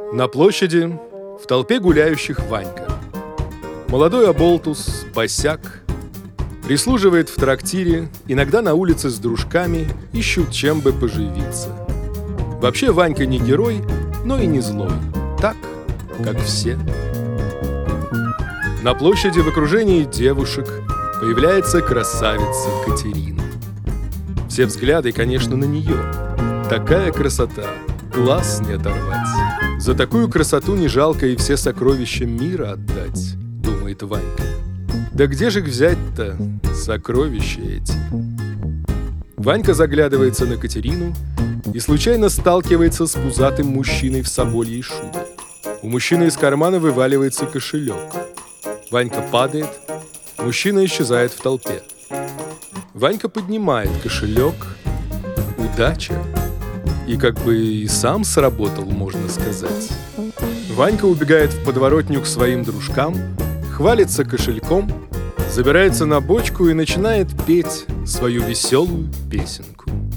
На площади в толпе гуляющих Ванька. Молодой оболтус, босяк, прислуживает в трактире, иногда на улице с дружками ищут чем бы поживиться. Вообще Ванька не герой, но и не злой, так, как все. На площади в окружении девушек появляется красавица Катерина. Все взгляды, конечно, на нее. Такая красота, глаз не оторвать. За такую красоту не жалко и все сокровища мира отдать, думает Ванька. Да где же их взять-то, сокровища эти? Ванька заглядывается на Катерину и случайно сталкивается с пузатым мужчиной в собольей шубе. У мужчины из кармана вываливается кошелек. Ванька падает, мужчина исчезает в толпе. Ванька поднимает кошелек. Удача. И как бы и сам сработал, можно сказать. Ванька убегает в подворотню к своим дружкам, хвалится кошельком, забирается на бочку и начинает петь свою веселую песенку.